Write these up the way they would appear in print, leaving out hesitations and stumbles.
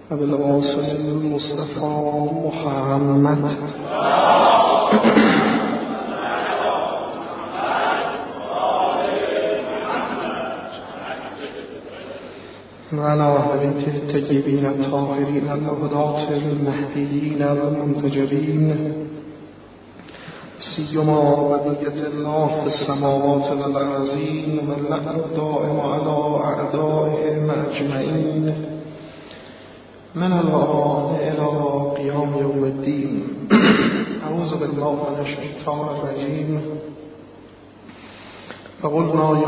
وبالواصل المصطفى محمد وعلى أهل بيته الطيبين الطاهرين الهداة المهديين المنتجبين سيما ولية الله في السماوات والأرضين واللعنة الدائم على أعدائهم أجمعين من الآن إلى قيام يوم الدين. أعوذ بالله من الشيطان الرجيم. فقلنا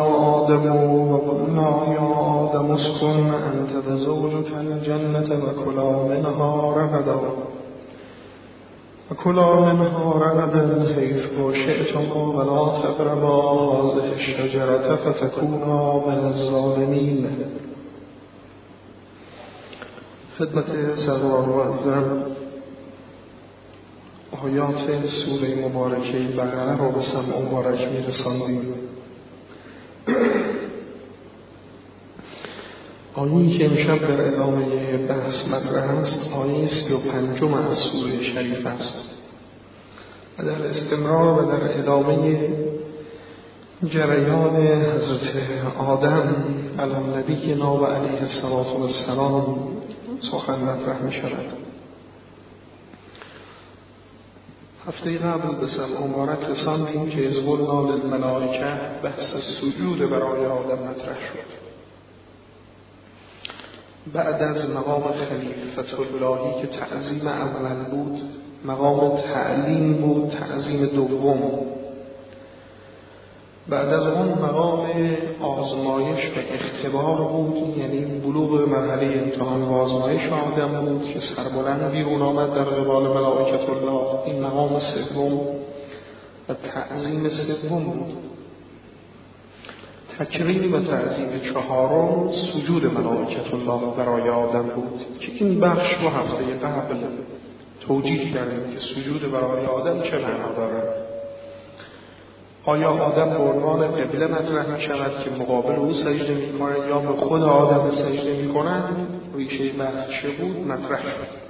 يا آدم اسكن أنت وزوجك الجنة وكلا منها رغدا حيث شئتما ولا تقربا هذه الشجرة فتكونا من الظالمين. خدمت سرور معظم آیات سوره مبارکه بقره را به سمع مبارک می‌رساندیم. آیه‌ای که امشب در ادامه بحث مطرح است آیه 35 از سوره شریف است و در استمرار و در ادامه جریان حضرت آدم علی نبینا و علیه السلام سخن مطرح می شود. هفته قبل به سمع مبارک رساندیم که از قلنا للملائکه بحث سجود برای آدم مطرح شد. بعد از مقام خلیفت اللهی که تعظیم اول بود، مقام تعلیم بود، تعظیم دوم. بعد از اون مقام آزمایش و اختبار بود، یعنی بلوغ مرحله امتحان و آزمایش آدم بود که سربلند بیرون آمد در قبال ملائکت الله. این مقام سوم و تعظیم سوم بود. تکریم و تعظیم چهارم سجود ملائکت الله برای آدم بود که این بخش رو هفته قبل توجیه کردیم که سجود برای آدم چه معنا دارد. آیا آدم به عنوان قبله مطرح می شود که مقابل او سجده می کنه یا به خود آدم سجده می کنند؟ ریشه بحث چه بود؟ مطرح شد.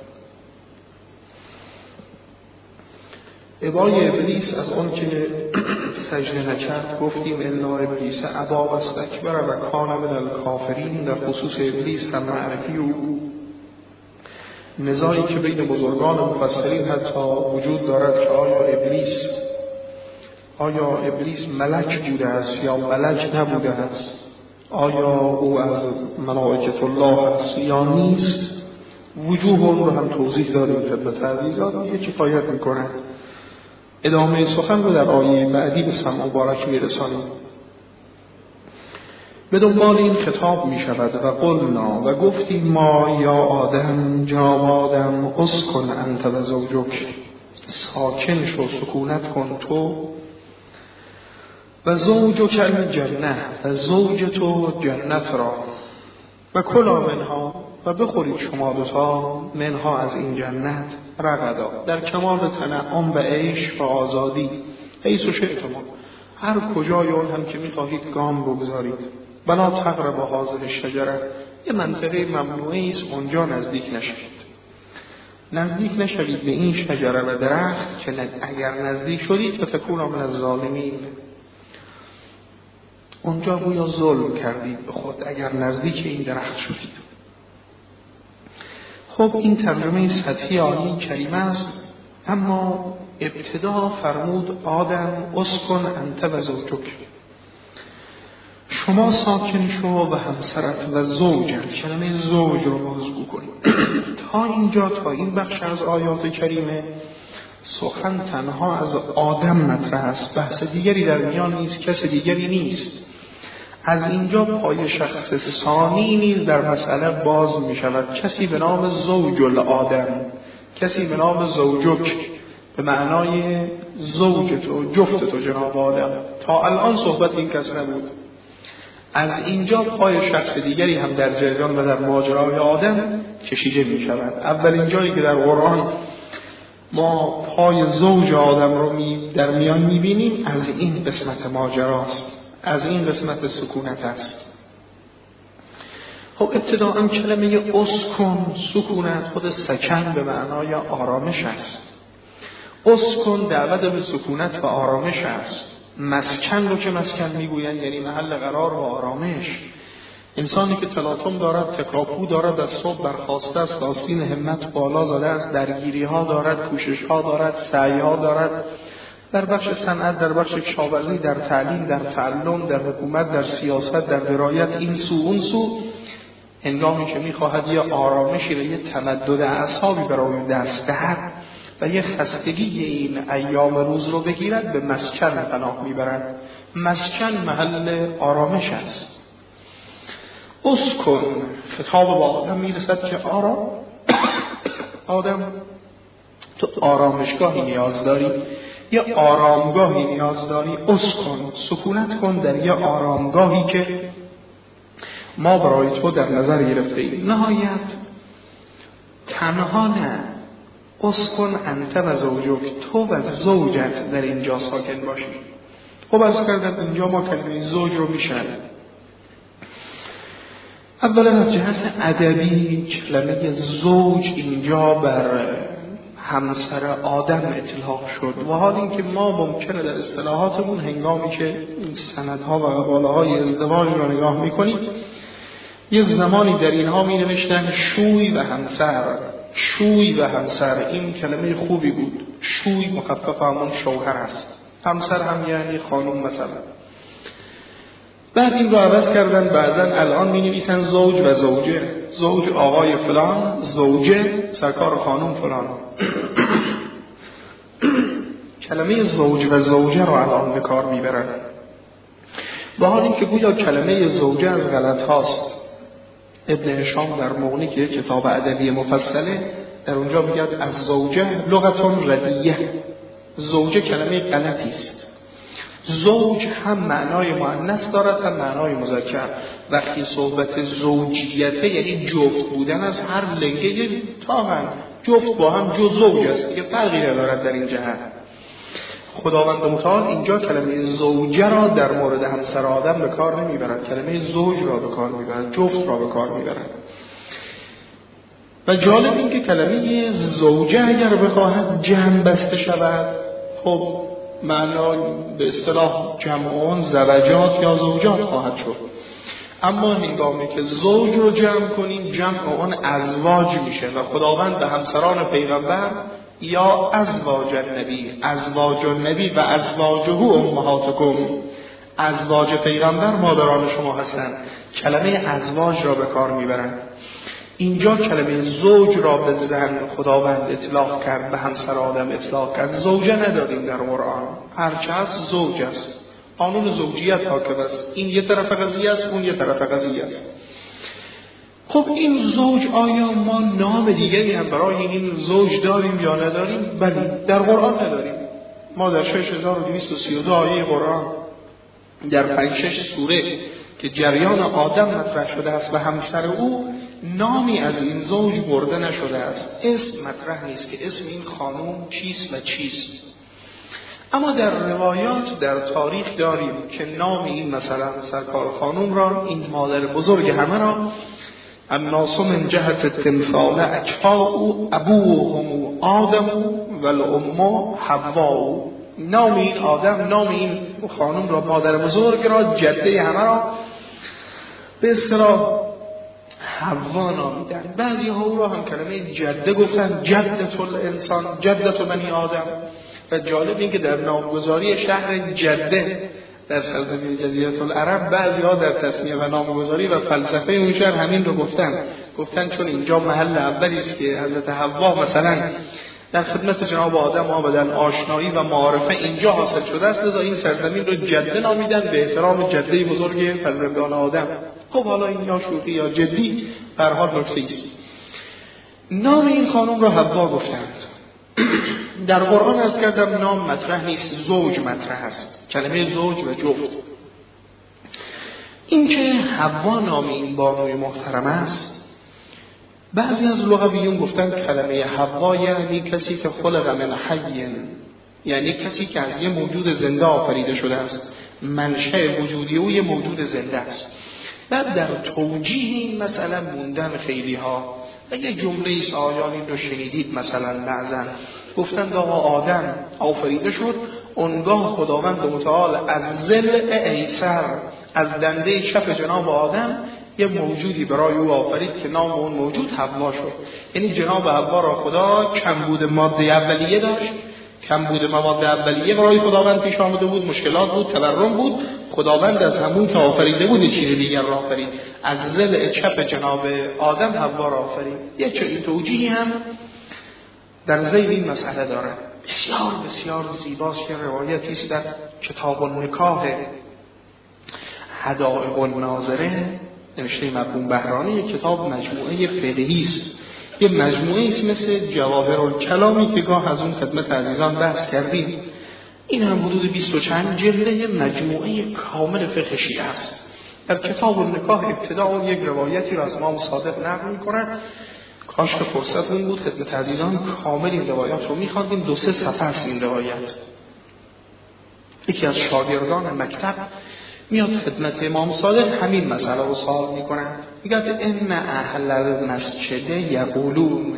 ابای ابلیس از اون که سجده نکرد گفتیم الا ابلیس ابا و استکبر و کان من الکافرین. در خصوص ابلیس هم معرفی او نزاعی که بین بزرگان مفسرین حتی وجود دارد که آیا ابلیس ملک بوده است یا ملک نبوده است، آیا او از ملائکت الله است یا نیست. وجوه اون رو هم توضیح داریم خدمت عزیزان، یه کفایت میکنه. ادامه سخن رو در آیه بعدی به سمع مبارک میرسانیم. به دنبال این خطاب می شود و قلنا و گفتیم ما یا آدم جناب آدم اسکن انت و زوجک، ساکن شو سکونت کن تو و زوجک الجنه و زوج تو جنت را و کلا منها و بخورید شما دوتا منها از این جنت رغدا در کمال تنعم و عیش و آزادی حیث و شئتما هر کجای اون هم که میخواهید گام بگذارید. بلا تقربوا هذه الشجره یه منطقه ممنوعی است اونجا نزدیک نشوید به این شجره و درخت که اگر نزدیک شدید فتکونا من الظالمین اونجا گویا ظلم کردید به خود اگر نزدیک این درخت شدید. خب این ترجمه سطحی آیه کریمه است، اما ابتدا فرمود آدم اسکن انت و زوجک، شما ساکن شو و همسرت و زوجت. کلمه زوج رو موضوع کنید. تا اینجا تا این بخش از آیات کریمه سخن تنها از آدم مطرح است، بحث دیگری در میان نیست، کس دیگری نیست. از اینجا پای شخص ثانی نیز در مسئله باز می شود، کسی به نام زوج الآدم، کسی به نام زوجک به معنای زوج تو، جفت تو جناب آدم. تا الان صحبت این کس نبود. از اینجا پای شخص دیگری هم در جریان و در ماجرای آدم کشیده می شود. اولین جایی که در قرآن ما پای زوج آدم رو در میان می بینیم از این قسمت ماجراست، از این قسمت سکونت است. خب ابتداء کلمه اسکن، سکونت، خود سکن به معنای آرامش است. اسکن دعوت به سکونت و آرامش است. مسکن رو که مسکن میگوین یعنی محل قرار و آرامش. انسانی که تلاطم دارد، تکاپو دارد، از صبح برخاسته است، آستین همت بالا زده است، درگیری ها دارد، کوشش ها دارد، سعی ها دارد، در بخش صنعت، در بخش کشاورزی، در تعلیم، در تعلم، در حکومت، در سیاست، در درایت، این سو اون سو، هنگامی که میخواهد یه آرامشی و یه تمدد اعصابی برای دست دهد و یه خستگی این ایام روز رو بگیرد، به مسکن پناه میبرد. مسکن محل آرامش است. اسکن، خطاب با آدم میرسد که آدم تو آرامشگاهی نیاز داری یا آرامگاهی نیاز داری. اسکن، سکونت کن در یه آرامگاهی که ما برای تو در نظر گرفته ایم. نهایت تنها نه، اسکن انت و زوجک، تو و زوجت در اینجا ساکن باشی. خب از کردن اینجا ما کلمه زوج رو میشنیم. اولا از جهت ادبی کلمه زوج اینجا بر همسر آدم اطلاق شد و حال اینکه ما ممکنه در اصطلاحاتمون هنگامی که این سندها و قباله‌های ازدواج رو نگاه میکنیم یه زمانی در اینها می نوشتن شوی و همسر. شوی و همسر این کلمه خوبی بود. شوی مخفف همون شوهر است، همسر هم یعنی خانم مثلا. بعد این رو عوض کردن، بعضا الان می نویسن زوج و زوجه، زوج آقای فلان، زوجه سرکار خانم فلان. کلمه زوج و زوجه رو الان به کار می برن، با حال این که گویا کلمه زوجه از غلط هاست. ابن هشام در مغنی که کتاب ادبی مفصله در اونجا میگه از زوجه لغتون ردیه، زوجه کلمه غلطی است. زوج هم معنای مؤنث دارد هم معنای مذکر. وقتی صحبت زوجیته یعنی جفت بودن از هر لنگه تاهن، جفت با هم جو زوج است که فرقی ندارد در این جهت. خداوند متعال اینجا کلمه زوجه را در مورد همسر آدم به کار نمیبرد، کلمه زوج را به کار میبرد، جفت را به کار میبرد. و جالب این که کلمه زوجه اگر بخواهد جمع بسته شود، خب معنا به اصطلاح جمع اون زوجات یا زوجات خواهد شد. اما هنگامی که زوج رو جمع کنیم جمع اون ازواج میشه و خداوند به همسران پیغمبر یا ازواج النبی، ازواج النبی و ازواجه امهاتکم، ازواج پیغمبر مادران شما هستند. کلمه ازواج را به کار میبرند. اینجا کلمه زوج را به زن خداوند اطلاق کرد، به همسر آدم اطلاق کرد. زوجه نداریم در قرآن، هرچه هست زوج است. قانون زوجیت حاکم است. این یه طرف قضیه است، اون یه طرف قضیه است. خب این زوج آیا ما نام دیگری هم برای این زوج داریم یا نداریم؟ بله، در قرآن نداریم. ما در 6232 آیه قرآن در 5-6 سوره که جریان آدم مطرح شده است و همسر او نامی از این زوج برده نشده است. اسم مطرح نیست که اسم این خانم چیست و چیست. اما در روایات در تاریخ داریم که نام این مثلا سرکار خانم را، این مادر بزرگ همه را، الناس من جهت التمثال اکفاء ابوهم آدم و الام حوا. نام این آدم، نام این خانم را، مادر بزرگ را، جده همه را به اصطلاح حوا نامیدن. بعضی ها او را هم کلمه جده گفتن، جدت الانسان، جدت بنی آدم. و جالب این که در نامگذاری شهر جده در سرزمین جزیره العرب بعضی ها در تسمیه و نامگذاری و فلسفه اون شهر همین رو گفتن چون اینجا محل اولی است که حضرت حوا مثلا در خدمت جناب آدم آمدن، آشنایی و معارفه اینجا حاصل شده است، لذا این سرزمین رو جده نامیدن به احترام جده بزرگ فرزندان آدم. خب حالا این یا شوخی یا جدی به هر حال نکته است. نام این خانم را حوا گفتند. در قرآن از کردم نام مطرح نیست، زوج مطرح است، کلمه زوج و جفت. این که حوا نام این بانوی محترم است، بعضی از لغویون گفتن کلمه حوا یعنی کسی که خلق من حی، یعنی کسی که از یه موجود زنده آفریده شده است، منشأ وجودی او یه موجود زنده است. بعد در توجیه این مسئله موندن خیلی ها و یه جمله ایست آیانی رو شنیدید مثلا بعضن گفتند آقا آدم آفریده شد اونگاه خداوند متعال از ضلع ایسر از دنده چپ جناب آدم یه موجودی برای او آفرید که نام اون موجود حوا شد. یعنی جناب حوا را خدا کمبود ماده اولیه داشت، کمبود مواد اولیه برای خداوند پیش آمده بود، مشکلات بود، تورم بود. خداوند از همون که آفریده بود چیز دیگر را آفرید، از ضلع چپ جناب آدم حوا را آفرید. یه چنین توجیهی هم در ذیل این مسئله داره. بسیار بسیار زیباست که روایتی است در کتاب النکاح حدائق الناظره نوشته مرحوم بهرانی، کتاب مجموعه فقهی است، یه مجموعه است مثل جواهر الکلامی که گاه از اون خدمت عزیزان بحث کردیم. این هم حدود 20 و چند جلده مجموعه کامل فقه شیعه است. در کتاب النکاح ابتدا یک روایتی را از امام صادق نقل می‌کند. کاش که فرصت این بود خدمت عزیزان کامل این روایات رو می‌خواندیم. 2-3 صفحه است این روایت. یکی از شاگردان مکتب میاد خدمت امام صادق همین مسئله رو سوال میکنه، میگه ان اهل المسجد یقولون،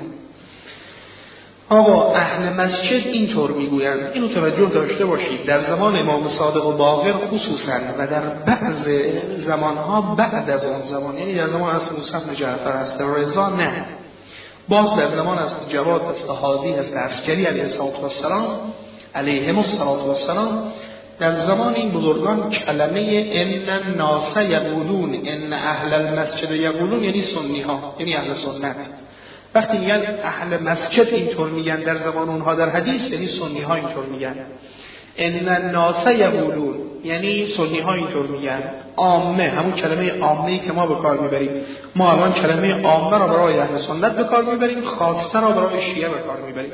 آقا اهل مسجد اینطور میگویند. اینو توجه داشته باشید در زمان امام صادق و باقر خصوصا و در بعض زمانها بعد از اون زمان، یعنی در زمان از موسی بن جعفر است رضا نه، باز در زمان از جواد استهادی است عسکری علیه السلام علیهم السلام، در زمان این بزرگان کلمه ان الناس یقولون ان اهل المسجد یقولون یعنی سنی ها، یعنی اهل سنت. وقتی میگن اهل مسجد اینطور میگن در زمان اونها در حدیث، یعنی سنی ها اینطور میگن. ان الناس یقولون یعنی سنی ها اینطور میگن. عامه، همون کلمه عامه‌ای که ما به کار میبریم. ما الان کلمه عامه را برای اهل سنت به کار میبریم، خاصه را برای شیعه به کار میبریم.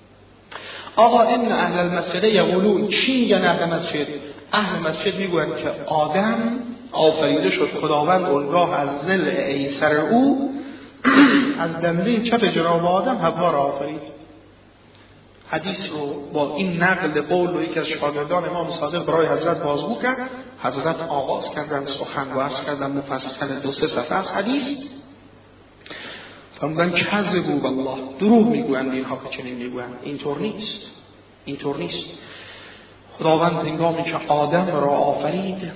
آقا ان اهل المسجد یقولون، چی میگن اهل مسجد؟ اهل مسجد میگویند که آدم آفریده شد، خداوند اونگاه از ضلع ایسر او از دنده چپ جناب آدم حوا را آفرید. حدیث رو با این نقل قول رو یکی از شاگردان امام صادق برای حضرت بازگو کرد. حضرت آغاز کردن سخن و عرض کردن مفصل 2-3 صفحه از حدیث. فرمودن کذبوا بالله، دروغ میگویند اینها که چنین میگویند. اینطور نیست. خداوند هنگامی که آدم را آفرید،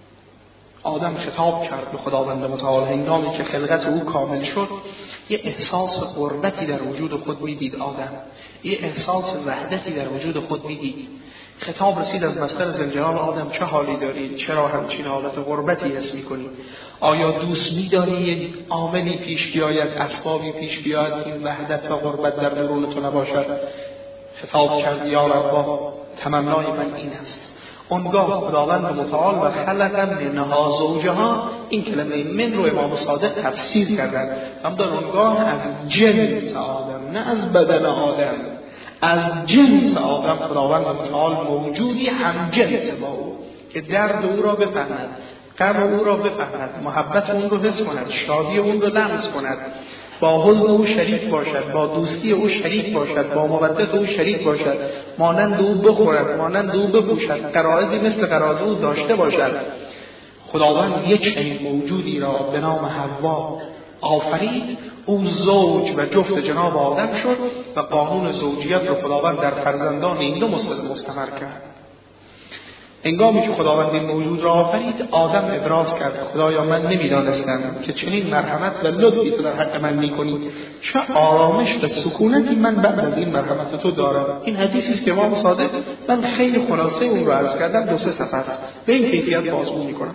آدم خطاب کرد به خداوند متعال. هنگامی که خلقت او کامل شد، یه احساس غربتی در وجود خود میدید آدم، یه احساس وحدتی در وجود خود میدید. خطاب رسید از مصدر ذوالجلال آدم چه حالی دارید؟ چرا همچین حالت غربتی حس می‌کنید؟ آیا دوست می‌داری یک عاملی پیش بیاید، اسبابی پیش بیاید این وحدت و غربت در درون تو نباشد؟ خطاب کرد یا رب، تمنای من این است. اونگاه خداوند متعال و خلق منها زوجها، این کلمه من رو امام صادق تفسیر کردن. همدان اونگاه از جنس آدم، نه از بدن آدم، از جنس آدم خداوند متعال موجودی هم جنس با او که درد او را بفهمد، غم او را بفهمد، محبت اون رو حس کند، شادی اون رو لمس کند، با حزن او شریک باشد، با دوستی او شریک باشد، با مودت او شریک باشد، مانند او بخورد، مانند او بپوشد، غرایزی مثل غرایز او داشته باشد. خداوند یک چنین موجودی را به نام حوا آفرید. او زوج و جفت جناب آدم شد و قانون زوجیت را خداوند در فرزندان این دو مستمر کرد. هنگامی که خداوند این موجود را آفرید، آدم ابراز کرد خدایا من نمیدانستم که چنین مرحمت و لطفی تو در حق من میکنی، چه آرامش و سکونتی من بعد از این مرحمت تو دارم. این حدیثی است که امام صادق، من خیلی خلاصه اون رو عرض کردم، 2-3 صفحه است، به این کیفیت بازگو میکنم.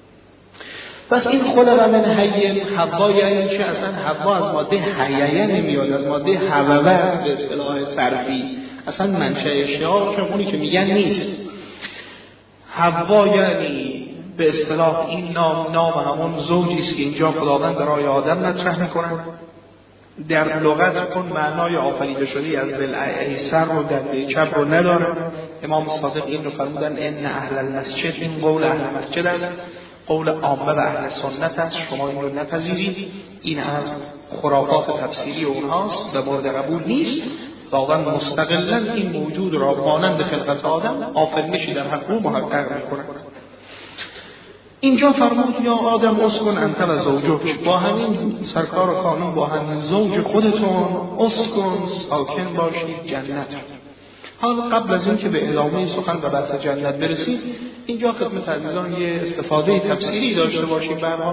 پس این خلق من حی حوا یعنی چه؟ اصلا حوا از ماده حییه نمیاد، از ماده حووه است به اصطلاح صرفی، اصلا منشأ شعار که اونی که میگن نیست. حوا یعنی به اصطلاح این نام همون زوجی است که اینجا خداوند برای آدم مطرح میکنه. در لغت اون معنای آفریده شده از ضلع ایسر رو در چپ رو نداره. امام صادق این رو فرمودن ان اهل المسجد، این قول اهل مسجد است، قول عامه و اهل سنت است، شما این رو نپذیرید. این از خرافات تفسیری اونهاست و مورد قبول نیست. واقعا مستقلا این موجود را مانند خلقت آدم آفرینشی در حق او محقق می‌کند. اینجا فرمود یا آدم اسکن انت و زوجک، با همین سرکار خانم، با همین زوج خودتون اسکن، ساکن باشید جنت. حالا قبل از این که به ادامه سخن و بحث جنت برسید، اینجا خدمت عزیزان یه استفاده تفسیری داشته باشیم. برها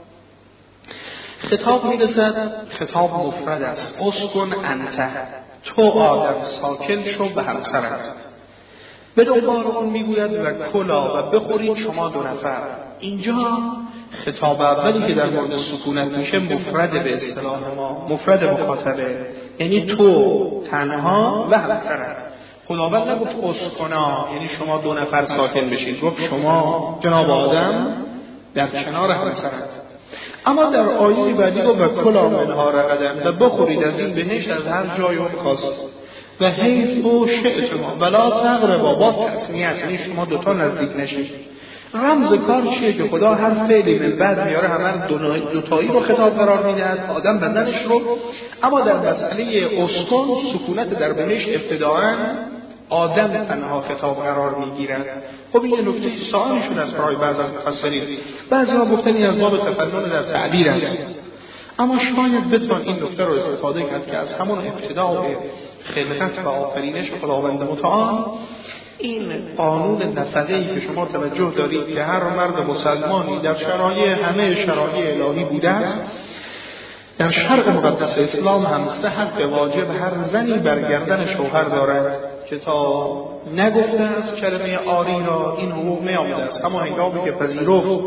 خطاب میرسد، خطاب مفرد است، اسکن انت، تو آدم ساکن شو به همسرت. به دنبال اون میگوید و کلا و بخورید شما دو نفر. اینجا خطاب اولی که در مورد سکونت میشه مفرد به اصطلاح ما، مفرد مخاطبه، یعنی تو تنها و همسرت. خداوند نگفت اسکنا یعنی شما دو نفر ساکن بشید، گفت شما جناب آدم در کنار همسرت. اما در آیه بعدی گفت و کلا منها رغدا و بخورید از این بهشت از هر جای اون خواست و حیث و شئتما ولا تقربا، باز تسمیه است، یعنی شما دوتا نزدیک نشید. رمز کار چیه که خدا هر فعلی من بعد میاره همه دوتایی رو خطاب قرار میدهد، آدم بدنش رو. اما در مسئله اسکن سکونت در بهشت ابتداءً آدم تنها خطاب قرار میگیرد. خب این نکته سوالی شده از برای بعض از مفسرین، بعضی‌ها گفتن این از باب تفنن در تعبیر است، اما شاید بتوان این نکته رو استفاده کرد که از همون ابتداء خلقت و آفرینش خداوند متعال این قانون نفقه‌ای که شما توجه دارید که هر مرد مسلمانی در شرایع همه شرایع الهی بوده است، در شرع مقدس اسلام هم 3 حق واجب هر زنی بر گردن شوهر دارد که تا نگفته است کلمه آری را این حقوق نیامده است. اما هنگامی که پذیرفت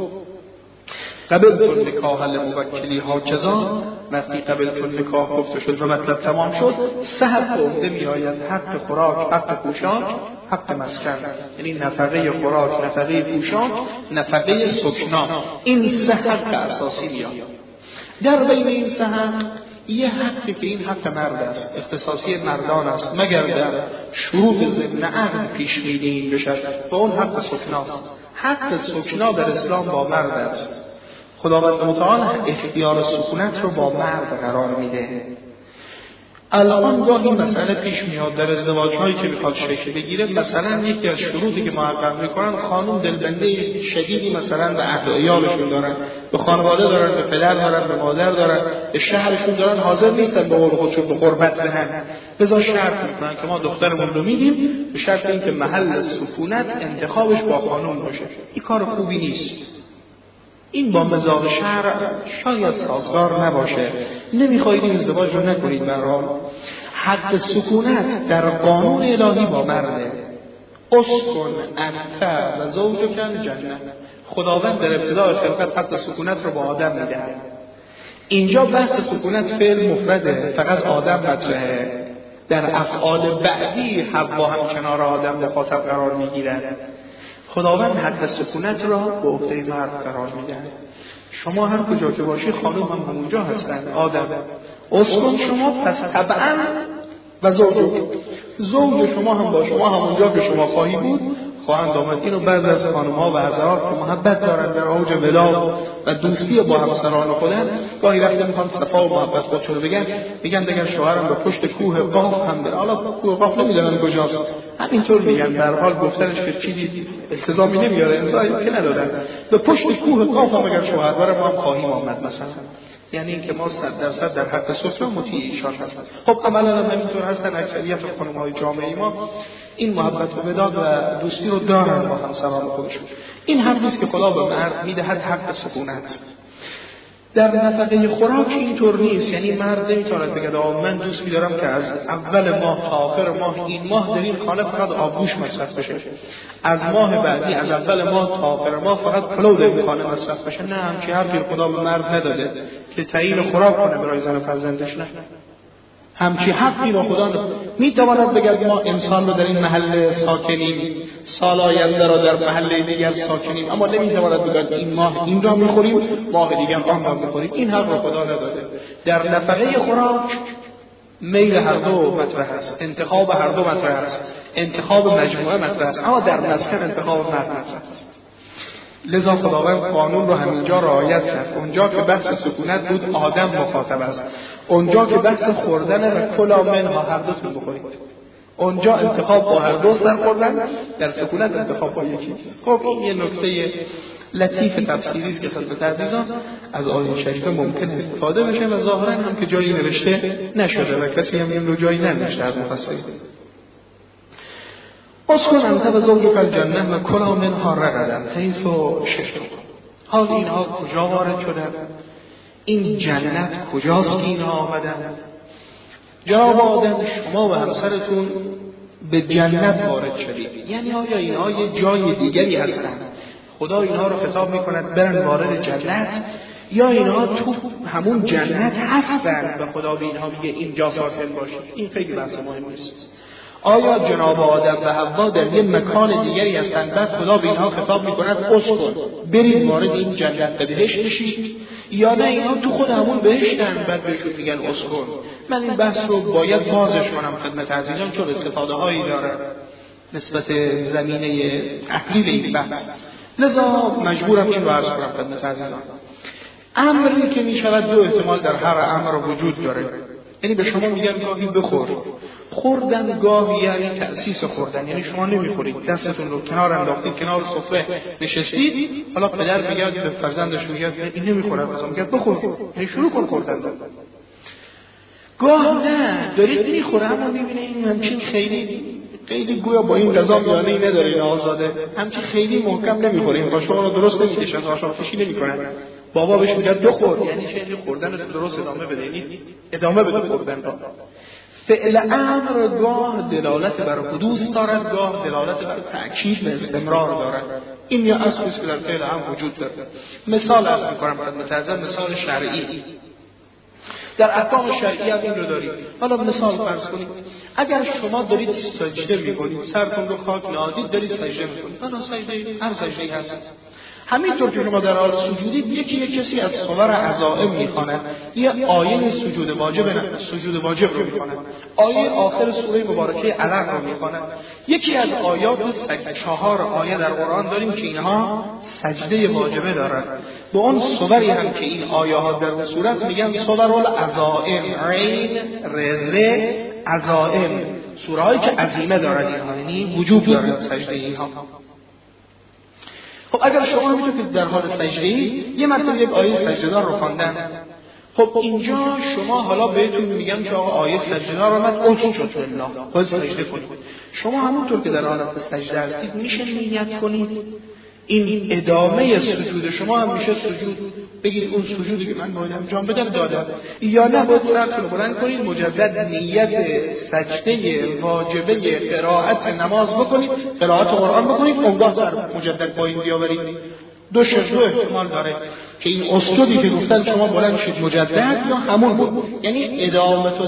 قبلتون نکاح لموکلی هاکذا، وقتی قبلتون نکاح گفته شد و مطلب تمام شد، 3 حق عمده میآید: حق خوراک، حق پوشاک، حق مسکن، یعنی نفقه خوراک، نفقه پوشاک، نفقه سکنا. این 3 حق اساسی میآید. در بین این 3 حق یه حقی که این حق مرد است، اختصاصی مردان است، مگر در شروط ضمن عقد پیش بینی بشد و اون حق سکناست. حق سکنا در اسلام با مرد است. خداوند متعال اختیار سکونت رو با مرد قرار میده. الان گاهی مسئله پیش میاد در ازدواج‌هایی که میخواد شکل بگیره، مثلا یکی از شروطی که محقق میکنن خانم دلبنده شدیدی مثلا به اهل عیالشون دارن، به خانواده دارن، به پدر دارن، به مادر دارن، به شهرشون دارن، حاضر نیستن به قول خودشون به قربت بدن، لذا شرط میکنن که ما دخترمون رو میدیم به شرط اینکه محل سکونت انتخابش با خانم باشه. این کار خوبی نیست. این با مزاج شرع شاید سازگار نباشه. نمیخواید این ازدواج رو نکنید. برحال حق سکونت در قانون الهی با مرده. اسکن انت و زوجک الجنة. خداوند در ابتدای خلقت حق سکونت رو با آدم میدهد. اینجا بحث سکونت فعل مفرده، فقط آدم مطرحه. در افعال بعدی حوا هم کنار آدم مخاطب قرار میگیرد. خداوند حق سکونت را به عهده مرد قرار میده. شما هر کجا که باشی خانم هم همونجا هستن. آدم اسکن شما، پس طبعا و زوج شما هم با شما همونجا که شما خواهی بود خواهند آمد. اینو بعض از خانم‌ها و حضرات که محبت دارن در اوج ولا و دوستی با همسران خودن، گاهی وقتی میخوان صفا و محبت خودشون رو بگن، میگن دیگه شوهرم به پشت کوه قاف هم بره. حالا کوه قاف نمیدونن کجاست، همینطور میگن. در حال گفتنش که چیزی التزامی نمیاره، امضایی که ندادن. به پشت کوه قاف هم اگر شوهر بره ما هم خواهیم آمد مثلا. یعنی اینکه ما 100% در حق سفره مطیع ایشان هستن. خب عملا هم همینطور هستن. اکثریت خانم‌های جامعه ما این محبت و وداد و دوستی رو دارن با همسران خودشون. این حقی است که خدا به مرد میدهد، حق سکونت. در نفقه خوراک اینطور نیست. یعنی مرد نمیتواند بگه من دوست می‌دارم که از اول ماه تا آخر ماه این ماه در این خانه فقط آبگوش مصرف بشه، از ماه بعدی از اول ماه تا آخر ماه فقط پلو در این خانه مصرف بشه. نه، همچی حقی خدا به مرد نداده که تعیین خوراک کنه برای زن و فرزندش. نه، همچی حقی رو خدا میتواند بگه ما انسان رو در این محله ساکنیم، سال آینده رو در محله دیگر ساکنیم، اما نمیتواند بگه این ماه این را میخوریم، ماه دیگر آن را میخوریم. این حق رو خدا نداده. در نفقه خوراک میل هر دو مطرح است، انتخاب هر دو مطرح است، انتخاب مجموعه مطرح است، اما در مسکن انتخاب مرد مطرح است. لذا خداوند قانون رو همینجا رعایت کرد. اونجا که بحث سکونت بود آدم مخاطب است، اونجا که بحث خوردن و کلا منها هر دوتون بخورید. اونجا انتخاب با هر دو سر خوردن، در سکونت انتخاب با یکی. خب این یه نکته لطیف تفسیری است که خدمت عزیزان از آیه شریفه ممکن استفاده بشه و ظاهرا هم که جایی نوشته نشده و کسی هم این رو جایی ننوشته از مفسرین. اسکن انت و زوجک الجنه و کلا منها رغدا حیث شئتم. حال اینها کجا وارد شدن؟ این جنت کجاست که اینها آمدن؟ جناب آدم شما و همسرتون به جنت وارد شدید. یعنی آیا اینها یه جای دیگری هستند؟ خدا اینها رو خطاب میکند برن وارد جنت، یا اینها تو همون جنت هستند و خدا به اینها میگه اینجا ساکن باشید؟ این خیلی بحث مهمی است. آیا جناب آدم و حوا در یه مکان دیگری هستند بعد خدا به اینها خطاب میکند اسکن برید وارد این جنت و بهشت بشید، یا نه اینها تو خود همون بهشتن بعد بهشون میگن اسکن؟ من این بحث رو باید بازش کنم خدمت عزیزان چون استفاده هایی داره نسبت زمینه تحلیل این بحث، لذا مجبورم این رو عرض کنم خدمت عزیزان. امری که میشود دو احتمال در هر امر وجود داره. یعنی به شما میگن گاهی بخور، خوردن گاهی یعنی تأسیس خوردن، یعنی شما نمیخورید، دستتون رو کنار انداختید، کنار سفره نشستید، حالا پدر میگه به فرزندش میگه این نمیخوره، مثلا میگه بخور، یعنی شروع کن خوردن. گاه نه دارید میخوره اما میبینه این همچین خیلی گویا با این غذا میانه‌ای نداره، این آزاده همچین خیلی محکم نمیخوره، این قاشق رو درست نمیکشن، قاشق کشی نمیکنن. بابا بهش میگه بخور، یعنی چه؟ یعنی خوردن رو درست ادامه بده، یعنی ادامه بده خوردن را. فعل امر گاه دلالت بر حدوث دارد، گاه دلالت بر تأکید و استمرار دارد. این یا اصلی است که در فعل امر وجود دارد. مثال عرض می‌کنم خدمت مثال شرعی. در احکام شرعی هم این رو داریم. حالا مثال فرض کنید اگر شما دارید سجده می‌کنید، سرتون رو خاک نهادید دارید سجده می‌کنید، حالا سجده هر سجده‌ای هست، همینطور که شما در حال سجودید یک کسی از صور عزائم میخواند، یه آیه سجود واجب رو میخواند، آیه آخر سوره مبارکه علق رو میخواند. یکی از آیات 4 آیه در قرآن داریم که اینها سجده واجبه دارند. به اون صوری هم که این آیه ها در اون سوره است میگن صور العزائم، عین رزه عزائم، سوره هایی که عظیمه دارند، اینها یعنی وجوب دارند سجده اینها. خب اگر شما میتونید در حال سجده یه مرتبه یک آیه سجده‌دار رو خواندن، خب اینجا شما حالا بهتون میگم که آقا آیه سجده‌دار اومد اسجد لله، باید سجده کنید. شما همونطور که در حالت سجده هستید میشه نیت کنید این ادامه سجود شما هم میشه سجود، بگید اون سجودی که من باید انجام بدم دادم، یا نه باید سرتون بلند کنید مجدد نیت سجده واجبه قرائت نماز بکنید، قرائت قرآن بکنید، اونگاه سر مجدد پایین بیاورید. دو احتمال داره که این اسجودی که گفتن شما بلند شید مجدد یا همون بود، یعنی ادامت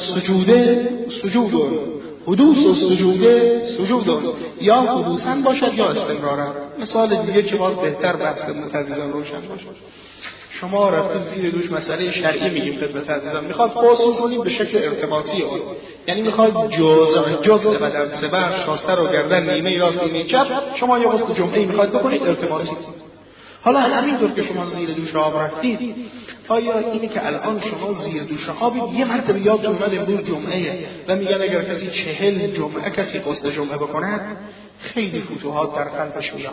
سجود حدوث سجود یا حدوثاً باشد یا استمرارا. مثال دیگه که باز بهتر بحث عزیزان روشن باشه، شما رفتید زیر دوش، مسئله شرعی میگیم خدمت عزیزان، میخواد غسل کنید به شکل ارتباطی اون، یعنی میخواد جزء بدن سبر شاسته رو گردن نیمه راست نیمه چپ، شما یه غسل جمعه میخواد بکنید ارتباطی. حالا همینطور که شما زیر دوش آب رفتید، آیا اینه که الان شما زیر دوش آبید یه مرتبه یاد اومد امروز جمعه و میگن اگر کسی 40 جمعه کسی غسل جمعه بکند خیلی فتوحات در قلبش میاد.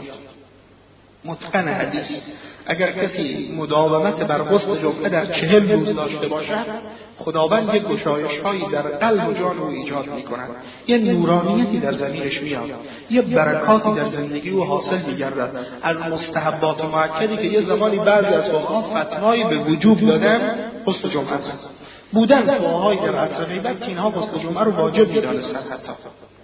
متقن حدیث اگر کسی مداومت بر غسل جمعه در 40 روز داشته باشد، خداوند یک گشایش‌هایی در قلب و جان او ایجاد می‌کند، یه نورانیتی در ضمیرش میاد، یه برکاتی در زندگی او حاصل می‌گردد. از مستحبات مؤکدی که یه زمانی بعضی از فقها فتوایی به وجوب دادن غسل جمعه است. بودن فقهایی در عصر غیبت که اینها غسل جمعه رو واجب می‌دانستند. حتی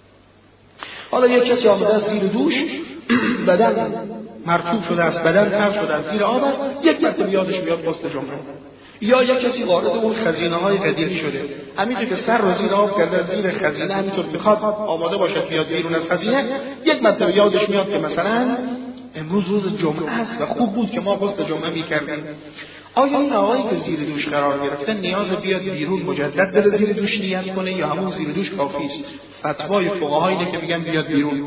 حالا یک کسی آمده زیر دوش، بدن مرطوب شده است، بدن تر شده است، زیر آب است، یک مرتبه یادش میاد غسل جمعه. یا یک کسی وارد اون خزینه‌های قدیمی شده، همینطور که سر رو زیر آب کرده، زیر خزینه همینطور که خواد آماده باشه بیاد بیرون از خزینه، یک مرتبه یادش میاد که مثلا امروز روز جمعه است و خوب بود که ما غسل جمعه می‌کردیم. آیا این آقایی که زیر دوش قرار گرفته نیاز بیاد بیرون مجدد بره زیر دوش نیت کنه یا همون زیر دوش کافی است؟ فتوای فقها اینه که میگن بیاد بیرون.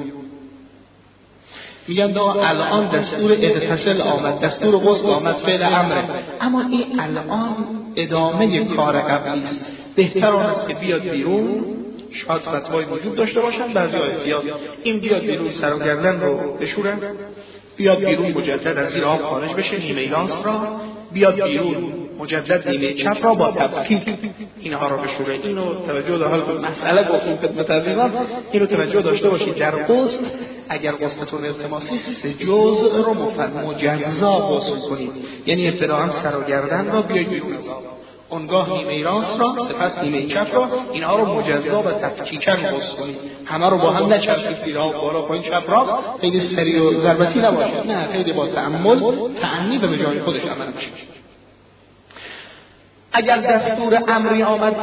میگن الان دستور اغتسل آمد، دستور غسل آمد، فعل امره، اما این الان ادامه کار قبلی است. بهتر آن است که بیاد بیرون. شاید فتوای وجود داشته باشن، بعضی احتیاط این بیاد بیرون، سر و گردن رو بشورن، بیاد بیرون مجدد از زیر آب خارج بشه، نیمه راست را بیاد بیرون مجدد نیمه چپ را با تفکیک اینها را بشوره. اینو توجه داشته حال مسئله گفتیم خدمت عزیزان، اینو توجه داشته باشید. در غسل اگر غسلتون التماسی 3 جزء رو مجزا غسل کنید، یعنی ابتداء سر و گردن را بیاید بیرون از آب، اونگاه نیمه راست را، سپس نیمه چپ را، اینها رو مجزا و تفکیکاً غسل کنید. همه رو با هم نچرخید زیر آب بالا پایین چپ راست، خیلی سریع و ضربتی نباشه، نه خیلی با تأمل تأنی به جای خودش عمل بشه. اگر دستور امری آمد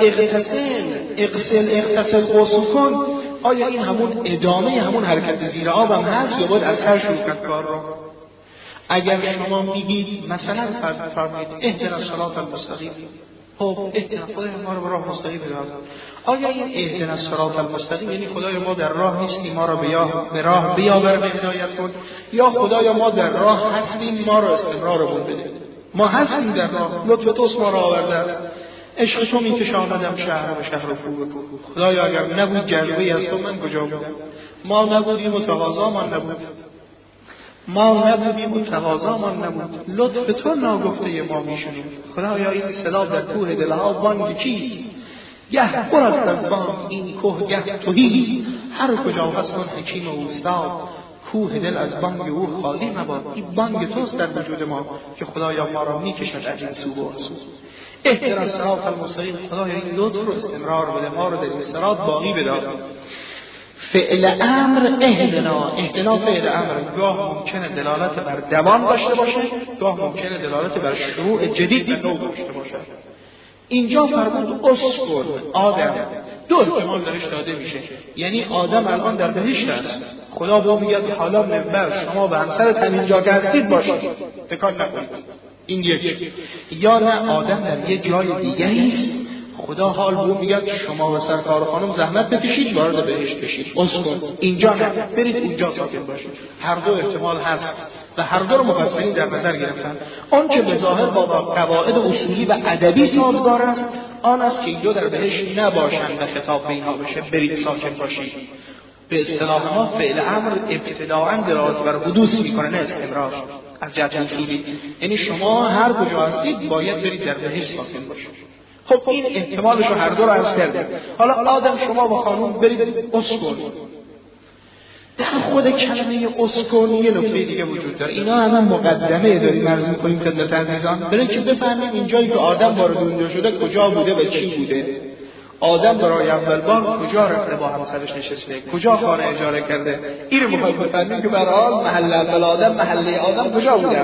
اغتسل غسل کن، آیا این همون ادامه همون حرکت زیر آب هم هست یا باید از سر شروع کرد کار را؟ اگر شما میگید مثلا فرمایید اهدنا الصراط المستقیم، خب اهدنا خدای ما رو به راه مستقیم بده، آیا این اهدنا الصراط المستقیم یعنی خدای ما در راه نیستیم ما رو به راه بیاور به هدایت کن، یا خدای ما در راه هستیم ما رو استمرارمون بده، ما هستیم در راه، لطف توست ما رو آورده، عشق تو میکشاندم شهر به شهر و کوه به کوه. خدایا اگر نبود جذبه از تو من کجا بودم؟ ما نبودیم و تقاضامان نبود، ما نبودیم و تقاضامان نبود، لطف تو ناگفته ما میشنیم. خدایا این صدا در کوه دلها بانگ کیست؟ گه پر است از بانگ این کوه گه تهی، هر کجا هست اون حکیم و استاد، کوه دل از بانگ او خالی مباد. این بانگ توست در وجود ما که خدایا ما را میکشد از این سو و سو. اهدنا الصراط المستقیم، خدایا این لطف رو استمرار بده، ما رو در این صراط باقی بده. فعل امر اهدنا فعل امر گاه ممکنه دلالت بر دوام داشته باشه، گاه ممکنه دلالت بر شروع جدید و نو داشته باشه. اینجا فرمود اسکن آدم، 2 احتمال درش داده میشه، یعنی آدم الان در بهشت است، خدا به او میگه حالا منبر شما به همسرت همینجا که هستید باشید، تکان نکنید. این یک. یا نه آدم در یه جای دیگری است، خدا حال به او میگه شما و سرکار خانم زحمت بکشید وارد بهشت بشید، اسکن اینجا نه، برید اونجا ساکن باشید. هر دو احتمال هست و هر دو رو مفسرین در نظر گرفتن. آن که به ظاهر با قواعد اصولی و ادبی سازگار است آن است که این دو در بهشت نباشند و خطاب به اینها بشه برید ساکن باشید. به اصطلاح ما فعل امر ابتداءً دلالت بر حدوث میکنه نه استمرار از جهت اصولی، یعنی شما هر کجا هستید باید برید در بهشت ساکن باشید. خب این احتمالش رو هر دو رو عرض کردیم. حالا آدم شما و خانوم برید اسکن. در خود کلمه اسکن یه نکته دیگه وجود داره. اینا همه مقدمه داریم عرض می‌کنیم خدمت عزیزان، برای که بفهمیم اینجایی که آدم وارد اونجا شده کجا بوده و چی بوده. آدم برای اول بار کجا رفته با همسرش نشسته، کجا خانه اجاره کرده، این رو می‌خوایم بفهمیم که به هر حال محل اول آدم محله آدم کجا بوده.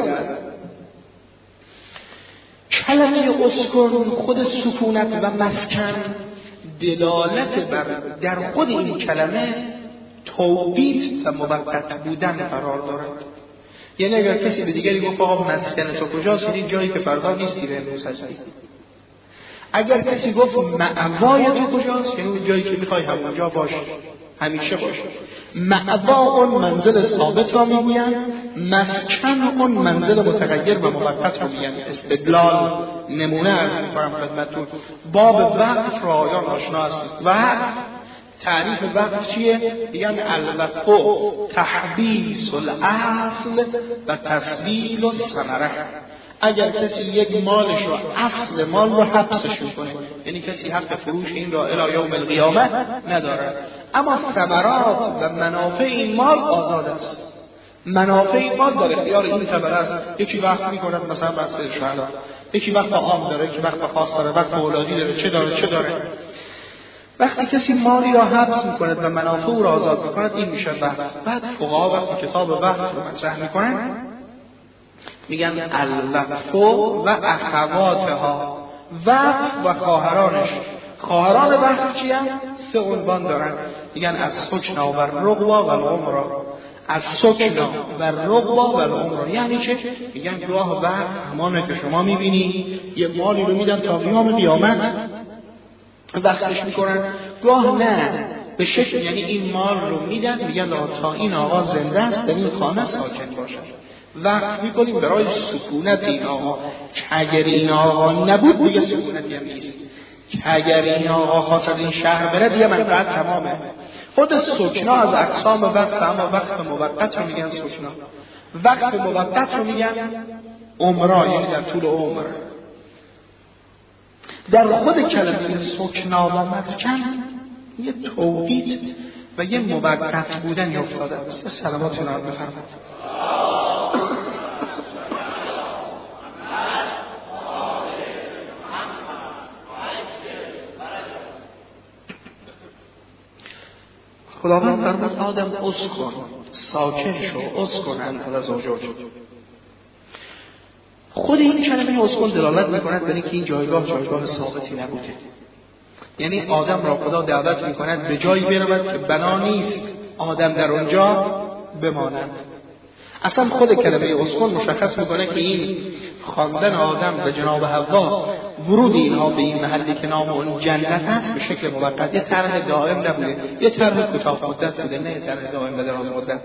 کلمه اسکن خود سکونت و مسکن دلالت بر در خود این کلمه توقیت و موقت بودن قرار دارد. یعنی اگر کسی به دیگری گفت آقا مسکن تو کجاست، این جایی که فردا نیستی به امروز هستی. اگر کسی گفت مأوای تو کجاست، یعنی اون جایی که میخوای همونجا باش، همیشه باش. مأوا اون منزل ثابت را میگویند، مسکن اون منزل متغیر و موقت را میگویند. استدلال نمونه عرض می‌کنم خدمتتون. باب وقت را آیان آشنا هستید. وقت تعریف وقت چیه؟ میگن الوقت تحبیس الاصل و تسبیل الثمره. اگر کسی یک مالش رو اصل مال رو حبسش کنه، یعنی کسی حق فروش این را الی یوم القیامه نداره، اما ثمرات و منافع این مال آزاد است. منافع این مال در اختیار این طبقه است. یکی وقت میکنه مثلا بحث شهلا، یکی وقت عام داره، یکی وقت خاص داره، وقت اولادی داره، چه داره. وقتی کسی مالی را حبس میکنه و منافع او را آزاد میکنه این میشه وقت. بعد فقها وقتی کتاب وقت رو مطرح میکنن میگن الوقف و اخواتها، وقف و خواهرانش. خواهران وقف چی هم؟ 3 عنوان دارن، میگن از سکنا و رقبا و العمر. از سکنا و رقبا و العمر یعنی چه؟ میگن گاه وقف همانه که شما میبینی یه مالی رو میدن تا قیام قیامت وقتش میکنن، گاه نه به شکل یعنی این مال رو میدن میگن تا این آقا زنده است در این خانه ساکن باشه. وقت میکنیم برای سکونت این آقا، که اگر این آقا نبود دیگه سکونتی هم نیست، که اگر این آقا خواست از این شهر بره دیگه منفعت تمامه. خود سکنا از اقسام وقت، اما وقت موقت رو میگن سکنا. وقت موقت رو میگن عمرا، یعنی در طول عمر. در خود کلمه سکنا و مسکن یه توقیت و یه موقت بودن افتاده است. سلامات رو بفرمایید. خداوند فرمود آدم اسکن، ساکن شو، اسکن انت و زوجک. خود این کلمه اسکن دلالت میکند بر اینکه این جایگاه ثابتی نبوده. یعنی آدم را خدا دعوت میکند به جایی برود که بنا نیست آدم در اونجا بماند. اصلا خود کلمه اسکن مشخص میکنه که این خواندن آدم و جناب حوا، ورود اینها به این محلی که نام اون جنت است به شکل موقت، یه طرح دائم نبوده، یه طرح کوتاه مدت بوده، نه طرح دائم و دراز مدت.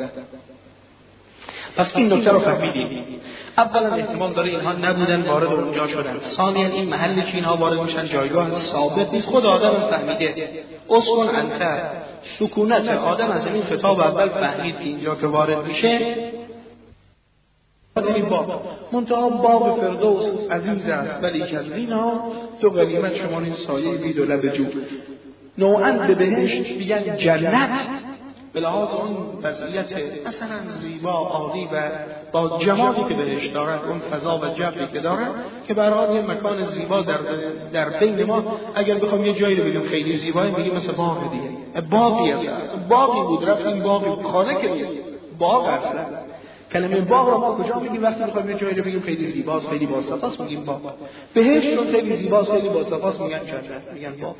پس این نکته رو فهمیدیم. اولا احتمال داره اینها نبودن وارد اونجا شدن. ثانیا این محلی که اینها وارد میشن جایگاه ثابت نیست. خود آدم فهمیده اسکن انت، سکونت آدم از این خطاب اول فهمید که اینجا که وارد میشه این باب منتها باب فردوس عزیز است، ولی که از اینها تو غنیمت شما این سایه بید و لب جو. نوعا به بهشت میگن جنت به لحاظ اون وضعیت مثلا زیبا عالی و با جمالی که بهشت دارد، اون فضا و جبری که دارد، که به هر حال یه مکان زیبا در بین ما اگر بخوام یه جایی رو بگیم خیلی زیبایی میگیم مثل باغ دیگه، باغی است، باغی بود رفتیم باغی، خانه که نیست، باغ اصلا. کلمه باغ رو ما کجا میگیم؟ وقتی میخوایم یه جایی رو بگیم خیلی زیباست، خیلی باصفاست میگیم باغ. بهشت رو خیلی زیباست، خیلی باصفاست میگن جنت، میگن باغ.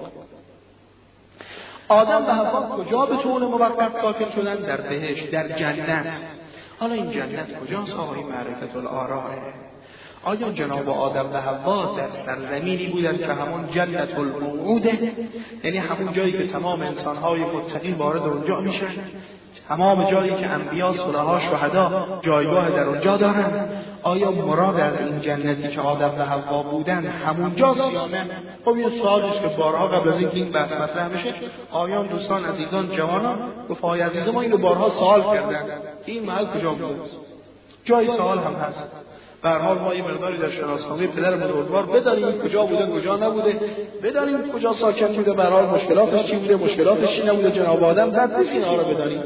آدم و حوا کجا به طور موقت ساکن شدن؟ در بهشت، در جنت. حالا این جنت کجاست؟ آقای معرفت الآراء. آیا جناب آدم و حوا در سرزمینی بودن که همون جنت الموعوده، یعنی همون جایی که تمام انسان‌های متقی وارد اونجا میشن، تمام جایی که انبیا، صلحا، شهدا جایگاه در اونجا دارن؟ آیا مراد از این جنتی که آدم و حوا بودن همونجاست یا نه؟ خب یه سوالیست که بارها قبل از اینکه این بحث مطرح بشه آیان دوستان عزیزان جوانان گفت آقای عزیز ما اینو بارها سوال کردن این محل کجا بوده؟ جای سوال هم هست. به هر حال ما یه مقداری در شناسنامه پدر بزرگوار بدانیم کجا بوده کجا نبوده، بدانیم کجا ساکن بوده، به هر حال مشکلاتش چی بوده مشکلاتش چی نبوده. جناب آدم بد نیست اینا رو بدانیم.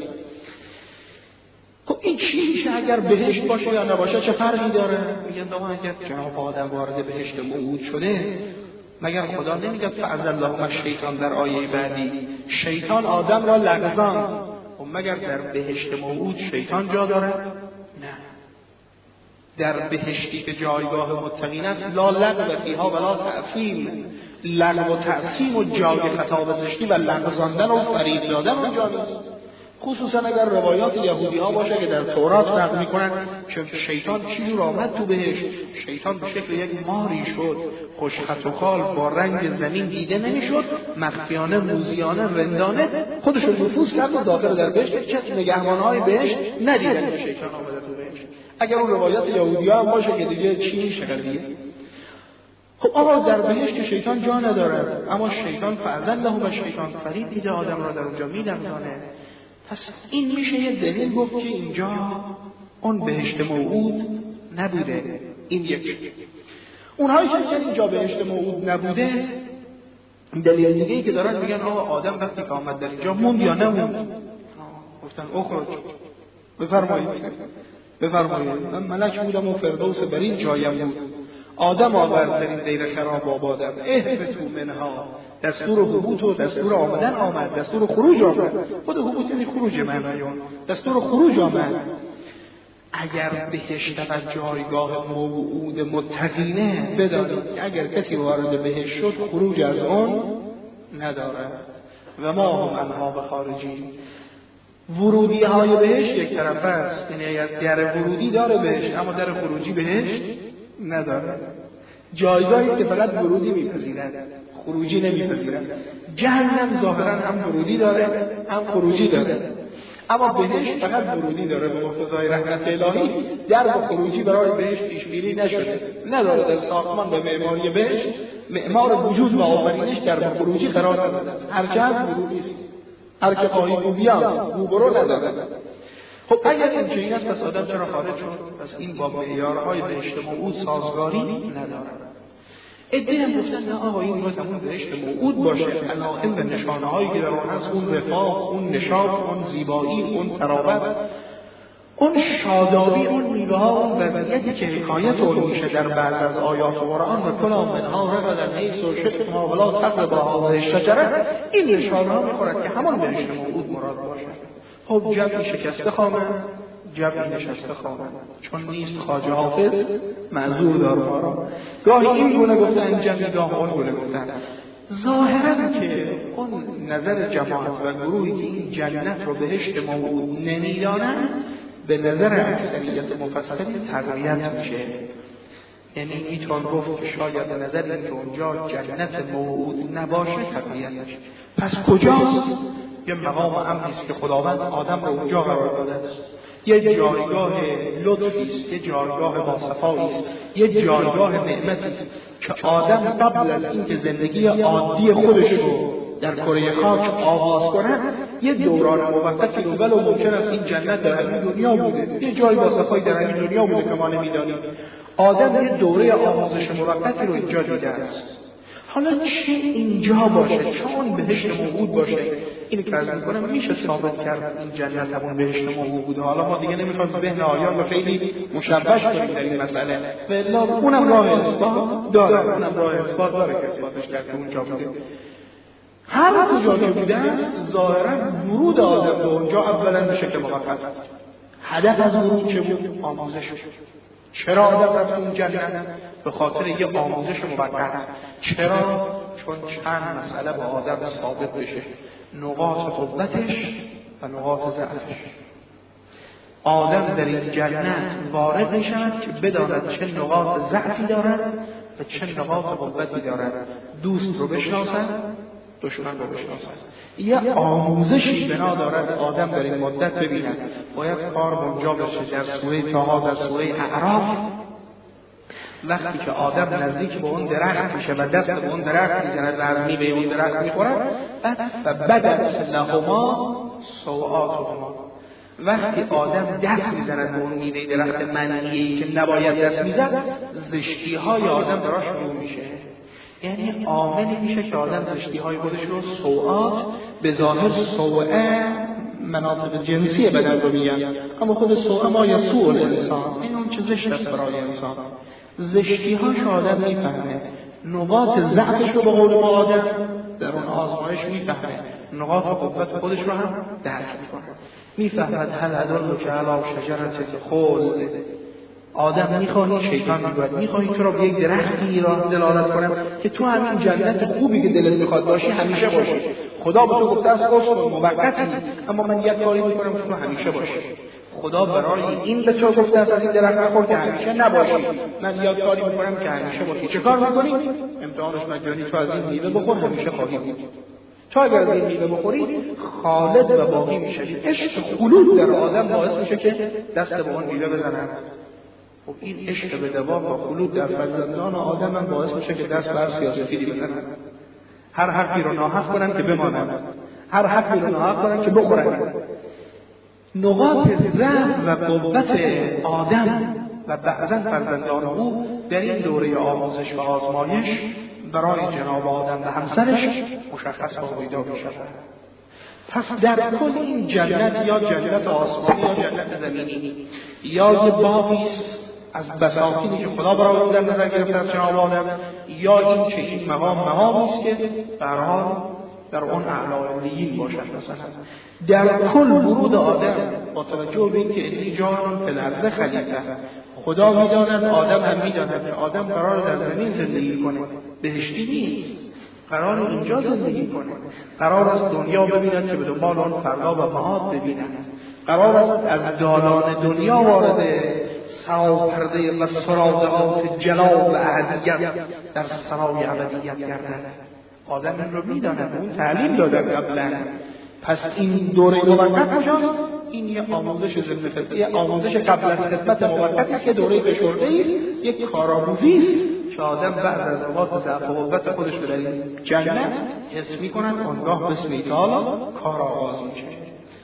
خب این چی میشه اگر بهشت باشه یا نباشه؟ چه فرقی داره؟ میگن داما اگر جناب آدم وارد بهشت موعود شده، مگر خدا نمیگه فعزلهم الشیطان در آیه بعدی شیطان آدم را لغزان؟ خب مگر در بهشت موعود شیطان جا داره؟ نه. در بهشتی که جایگاه متقین است لا لغو فیها ولا تعصیم، لغو و تعصیم و جای خطا و زشتی و لغزاندن و فریب دادن اونجا نیست. خصوصا اگر روایات یهودی ها باشه که در تورات نقل میکنن که شیطان چی جور آمد تو بهشت، شیطان به شکل یک ماری شد، خوش خط و خال با رنگ زمین دیده نمیشد، مخفیانه موذیانه رندانه خودش رو نفوذ کرد و داخل در بهشت کسی نگهبانهای بهشت ندیدن که شیطان آمده تو بهشت. اگر اون روایات یهودی ها هم باشه که دیگه چی میشه قضیه؟ خب آقا در بهشت شیطان جا ندارد، اما شیطان فعزلهم الشیطان فریب میده آدم را در اونجا میلغزانه. پس این میشه یه دلیل گفت که اینجا اون بهشت موعود نبوده. این یک. اونهایی که میگن اینجا بهشت موعود نبوده، دلیل دیگه‌ای که دارن میگن آقا آدم وقتی که آمد در اینجا موند یا نموند؟ گفتن اخرج، بفرمایید من ملک بودم و فردوس بر این جایم بود، آدم آورد در این دیر خراب آبادم، اهبطوا منها، دستور هبوط و دستور آمدن آمد، دستور خروج آمد. خود هبوط یعنی خروج معنایون، دستور خروج آمد. اگر بهشت و جایگاه موعود متقینه، بدانید اگر کسی وارد بهشت شد خروج از اون نداره و ما هم انها بخارجین. ورودی های بهشت یک طرف است، یعنی در ورودی داره بهشت اما در خروجی بهشت نداره. جایگاهی که فقط ورودی میپذیرد خروجی نمیپذیرد. جهنم ظاهرا هم ورودی داره هم خروجی داره، اما بهشت فقط ورودی داره. به مقتضای رحمت الهی در و خروجی برای بهشت پیش بینی نشده، نداره. در ساختمان و معماری بهشت معمار وجود و آفرینش در و خروجی قرار نداره. هر چه هست ورودی است، هر که خواهی گو بیاد، گو برو نداره. خب اگر این است پس آدم چرا خارج شد؟ پس این با معیارهای بهشت موعود سازگاری نداره. عده‌ای هم گفتن نه آقا این باید همون بهشت موعود باشه، علائم و نشانه‌هایی که در اون هست، اون رفاه، اون نشاط، اون زیبایی، اون تراوت، اون شادابی، اون میوه‌ها، اون وضعیتی که حکایت اون میشه در بعض از آیات قرآن و کلا منها رغدا حیث شئتما ولا تقربا هذه الشجره، این نشانه‌ها می‌خورد که همون بهشت موعود مراد باشه. خب جمعی شکسته خواهند، جمعی نشسته خواهند، چون نیست خواجه حافظ معذور دار ما را. گاهی این گونه گفتن جمعی، گاه اون گونه گفتن. ظاهرا که اون نظر جماعت و گروهی که این جنت رو بهشت موعود نمیدانند، به نظر اکثریت مفسرین تقویت میشه. یعنی میتون گفت که شاید به نظر این که اونجا جنت موعود نباشه تقویت میشه. پس کجاست؟ یه مقام امنیست که خداوند آدم رو اونجا قرار داده است، یه جایگاه لطفی است، یه جایگاه باصفایی است، یه جایگاه نعمتی است که آدم قبل از اینکه زندگی عادی خودش رو در کره خاک آغاز کنه، یه دوران موقتی رو ولو ممکن است این جنت در این دنیا بوده، یه جای باصفایی در این دنیا بوده که ما نمی‌دانیم، آدم یه دوره آموزش موقتی رو اینجا دیده است. حالا چه اینجا باشه، چون بهشت موعود باشه، اینو که عرض می‌کنم میشه ثابت کرد این جنت همون بهشت موعود بوده. حالا ما دیگه نمی‌خوایم ذهن آیان رو خیلی مشوش کنیم در این مسئله، و اونم راه اثبات داره، اونم راه اثبات داره که اثباتش کرد که اونجا بوده. هر کجا که بوده است، ظاهراً ورود آدم به اونجا اولاً به شکل موقت. هدف از ورود چه بود؟ آموزش. چرا آدم رفت اون جنت؟ به خاطر یه آموزش موقت. چرا؟ چون چند مسئله با آدم ثابت بشه، نقاط قوتش و نقاط ضعفش. آدم در این جنت وارد میشود که بداند چه نقاط ضعفی دارد و چه نقاط قوتی دارد، دوست رو بشناسد، دشمن رو بشناسد. یه آموزشی بنا دارد آدم در این مدت ببیند. باید کار اونجا بشه. در سوره طه، در سوره اعراف، وقتی که آدم نزدیک به اون درخت میشه و دست به اون درخت میزند و از میوه اون درخت میخورد، و بدت لهما سوآتهما، وقتی آدم دست میزند به اون میوه درخت منعی که نباید دست میزد، زشتی های آدم براش شروع میشه. یعنی عاملی میشه که آدم زشتی های خودش رو، سوآت به ظاهر سوءه مناطق جنسی بدن رو میگن، اما خود سوءه ما یا سوء الانسان، این اون چه زشت است برای انسان. زشتی هاش آدم میفهمه، نقاط ضعفش رو به قول ما آدم در اون آزمایش میفهمه، نقاط قوت خودش رو هم درک میکنه، میفهمد هل ادلک علی شجرة الخلد. آدم میخوانی، شیطان میگوید میخوانی تو را به یک درختی را دلالت کنم که تو همین جنت خوبی که دلت میخواد باشی همیشه باشی. خدا به تو گفته است اصل موقتی، اما من یک کاری میکنم که تو همیشه باشی. خدا برای این به تو گفته است از این درخت نخور که همیشه نباشی، من یک کاری میکنم که همیشه باشی. چه کار میکنی؟ امتحانش مجانی، تو از این میوه بخور همیشه خواهی بود. تو اگر از این میوه بخوری خالد و باقی میشی. عشق خلود در آدم باعث میشه که دست به اون میوه بزنه. خب این عشق به دوام و خلود در فرزندان آدم هم باعث میشه که دست بر سیاسفیدی بزنن، هر حرفی رو ناحق کنن که بمانن، هر حرفی رو ناحق کنن که بخورن. نقاط ضعف و قوت آدم و بعضا فرزندان او در این دوره آموزش و آزمایش برای جناب آدم و همسرش مشخص و پیدا میشه. پس در کل این جنت، یا جنت آسمانی یا جنت زمینی، یا یه باغی است از بساطینی که خدا برای اون در نظر گرفته از جناب آدم، یا این که این مقامی است که به هر حال در اون اعلی علیین باشد. مثلا در کل ورود آدم با توجه به اینکه انی جان فی الارض خلیفه، خدا میداند، آدم هم میداند که آدم قرار در زمین زندگی کنه، بهشتی نیست، قرار اینجا زندگی کنه، قرار است دنیا ببیند که به دنبال آن فردا و معاد ببیند، قرار است از دالان دنیا وارد سراپرده و سرادقات جلال و احدیت در سرای ابدیت گردد. آدم این رو میداند، اون تعلیم داده قبلا. پس این دوره موقت کجاست؟ این یه آموزش ضمن خدمت، یه آموزش قبل از خدمت موقتی است که دوره فشرده است، یک کارآموزی است که آدم بعد از نقاط ضعف و قوت خودش رو در این جنت حس می‌کند، آنگاه بسم الله کار آغاز میشه.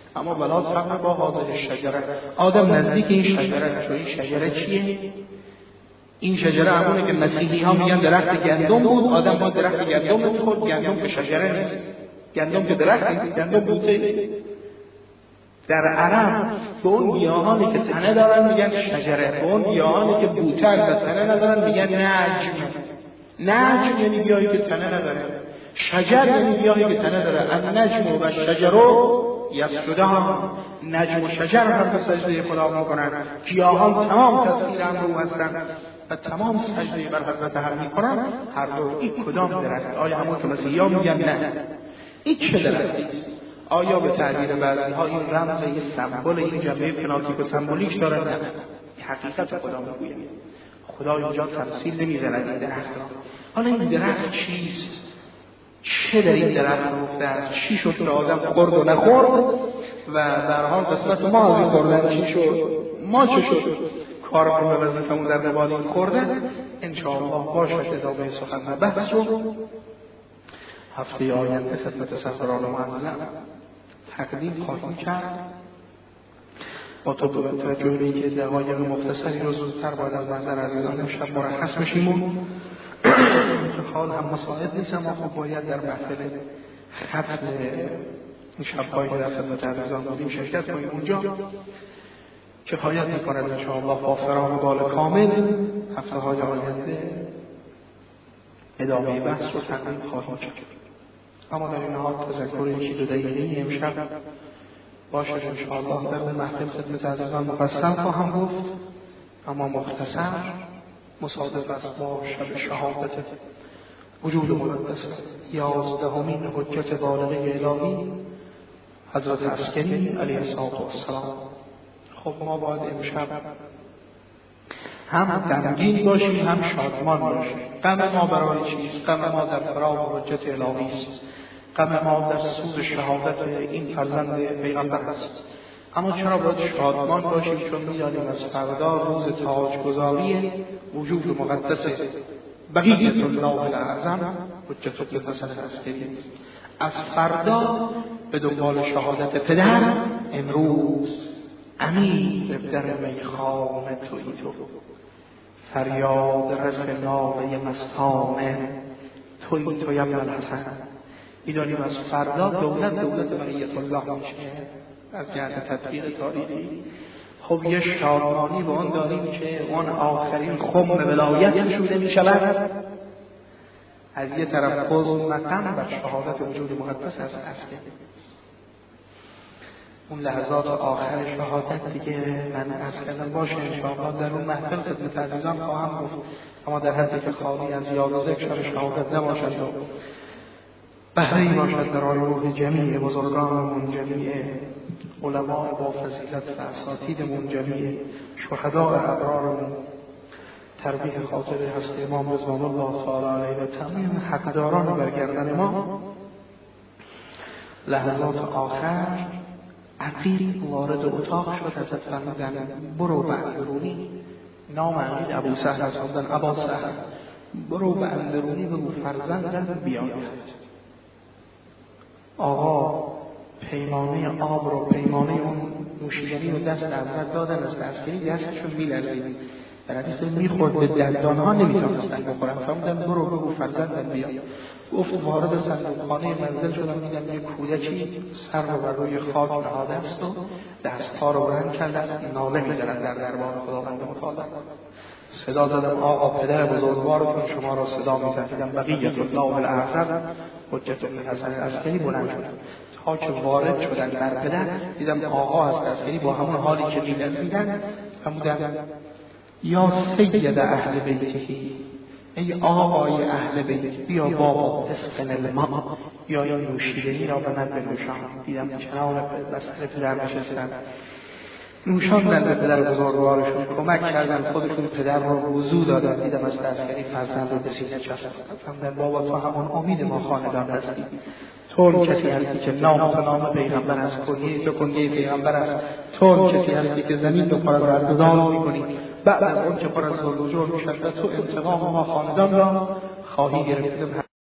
اما ولا تقربوا با هذه الشجره. آدم نزدیک این شجره شد. این شجره چیه؟ این شجره همونه که مسیحی ها میگن درخت گندم بود. آدم با درخت گندم میخورد. گندم که شجره نیست، گندم که درخت نیست، گندم بوته. در عرب به اون گیاهانی که تنه دارن میگن شجره، به اون گیاهانی که بوته و تنه ندارن میگن نجم. نجم یعنی گیاهی که تنه نداره، شجر یعنی گیاهی که تنه داره. النجم و الشجر یسجدان. نجم و شجر هم به سجده خدا میکنن. گیاهان تمام تسخیر امر او هستند و تمام سجده بر حضرت حق میکنن. هر دو این کدام درخت؟ آیا همون که مسیحی‌ها میگن نه این چه درختی است؟ آیا به تعبیر بعضی‌ها این رمز یه سمبل این جنبه فنوتیپ و سمبولیک داره؟ نه، حقیقت خدا میگوید. خدا اینجا تمثیل نمیزند این درخت را. حالا این درخت چیست؟ چه در این درخت گفته است؟ چی شد که آدم خورد و نخورد و در حال قسمت ما از این خوردن چی شد؟ ما چه شد؟ کارمون به وظیفمون در قبال این خوردن انشاءالله باشد ادامه سخن و بحث رو هفته آینده خدمت سفران معظم تقدیم خواهیم کرد. با توجه به اینکه دقایق مختصری رو زودتر باید از نظر عزیزان امشب مرخص بشیم که حال هم مساعد نیست، اما خب باید در محفل ختم این شب‌هایی که در خدمت عزیزان بودیم شرکت کنیم اونجا. کفایت می‌کند انشاءالله با فراغ بال کامل هفته‌های آینده ادامه بحث رو تقدیم خواهیم کرد. اما در این حال تذکر یکی دو دقیقه‌ای امشب باشد انشاءالله در محفل خدمت عزیزان مفصل خواهم گفت، اما مختصر مصادف است با شب شهادت وجود مقدس 11مین حجت بالغه الهی حضرت عسکری علیه السلام. خب ما باید امشب هم غمگین باشیم هم شادمان باشیم. غم ما برای چیست؟ غم ما در فراق حجت الهی است. غم ما در سوز شهادت این فرزند پیغمبر است. اما چرا باید شادمان باشیم؟ چون می‌دانیم از فردا روز تاجگذاری وجود مقدس بقیة الله الاعظم حجت الحسن عسکری است. از فردا به دنبال شهادت پدر امروز امیر در میخانه تویی تو، فریاد رس ناله مستانه تویی تو ابن الحسن. می‌دانیم از فردا دولت بقیة الله میشه از جهت تطبیق تاریخی. خب یه شادمانی به اون داریم که اون آخرین خم ولایت نشوده می شود. از یه طرف مقام بر شهادت وجود مقدس است. اون لحظات آخر شهادت دیگه من از کردم باشه انشاءالله در اون محفل خدمت عزیزان خواهم گفت، اما در حدی که خالی از یاد و ذکر شهادت نباشد و بهره‌ای باشد برای روح جمیع بزرگانمون، جمیع علماء با فضیلت و اساتیدمون، جمیع شهداء ابرارمون، تربیح خاطر هست امام رضوان الله تعالی علیه و تمام حقداران برگردن ما. لحظات آخر عقیل وارد اتاق شد، ازت فرمودن برو به اندرونی. نام عقیل ابو سهل از خوندن ابا سهل. برو به اندرونی بگو فرزندم بیاید. آقا پیمانه آب رو، پیمانه اون نوشیدنی رو دست حضرت دادن، از عسکری دستشون می‌لرزید. در حدیث میخورد به دندانها نمیتونستن بخورن. فرمودن برو بگو فرزندم بیاد. گفت وارد صندوقخانه منزل شدم، دیدم یک کودکی سر رو بر روی خاک نهاده است و دستها رو بلند کرده است، ناله می‌زند در دربار خداوند متعال. صدا زدم آقا پدر بزرگوارتون شما را صدا می‌زد. دیدم بقیة الله الاعظم حجت الحسن عسکری بلند شد. تا که وارد شدن در پدر دیدم آقا از عسکری با همون حالی که می‌لرزیدن فرمودن یا سید اهل بیتی، ای آقای اهل بیت بیا بابا اسقن الماء، یا نوشیدنی را به من بنوشان. دیدم کنار بستر پدر نشستن، نوشاندن به پدر بزرگوارشون، کمک کردن، خودشون پدر رو وضو دادن. دیدم از عسکری فرزند رو به سینه چسباندن. فرمودن بابا تو همون امید ما خاندان هستی، تو کسی هستی که نام تو نام پیغمبر است، کنیه تو کنیه پیغمبر است، تو کسی هستی که زمین رو پر از عددان می‌کنی، بعد از اون که پر از ظلم و جرم می‌شد تو انتقام ما خاندان را خواهی گرفت.